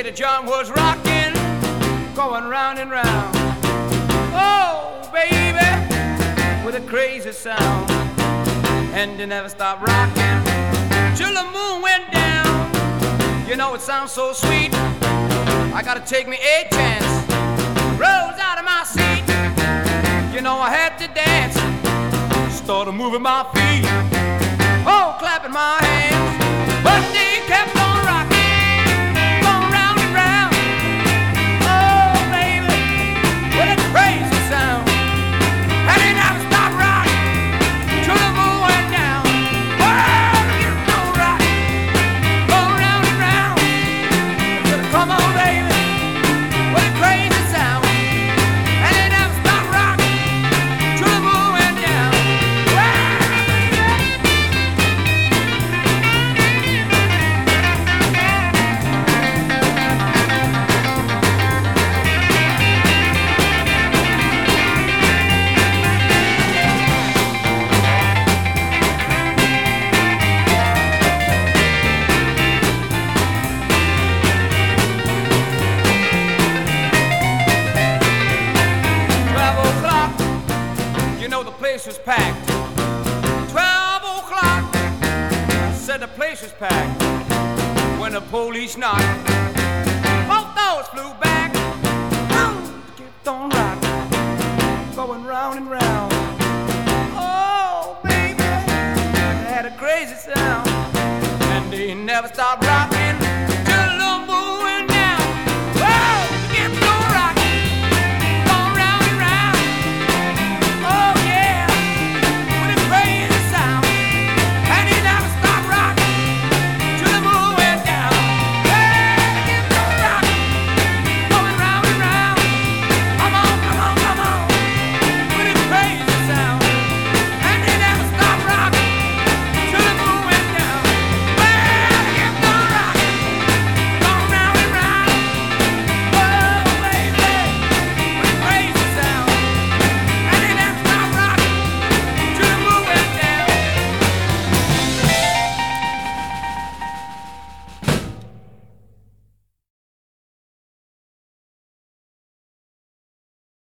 say the John was rocking, going round and round. Oh, baby, with a crazy sound. And they never stopped rocking till the moon went down. You know it sounds so sweet, I gotta take me a chance. Rose out of my seat, you know I had to dance. Started moving my feet, oh, clapping my hands. But they kept on rocking, going round and round. Oh, baby, with a crazy sound. And they never stopped rocking till the moon went down. Oh, you know rock, going round and round. I said, come on, baby, with a crazy sound. And they never stopped rocking till the moon went down. The place was packed. 12 o'clock, said the place was packed. When the police knocked, both doors flew back. Kept on rocking, going round and round. Oh, baby, they had a crazy sound, and they never stopped rocking.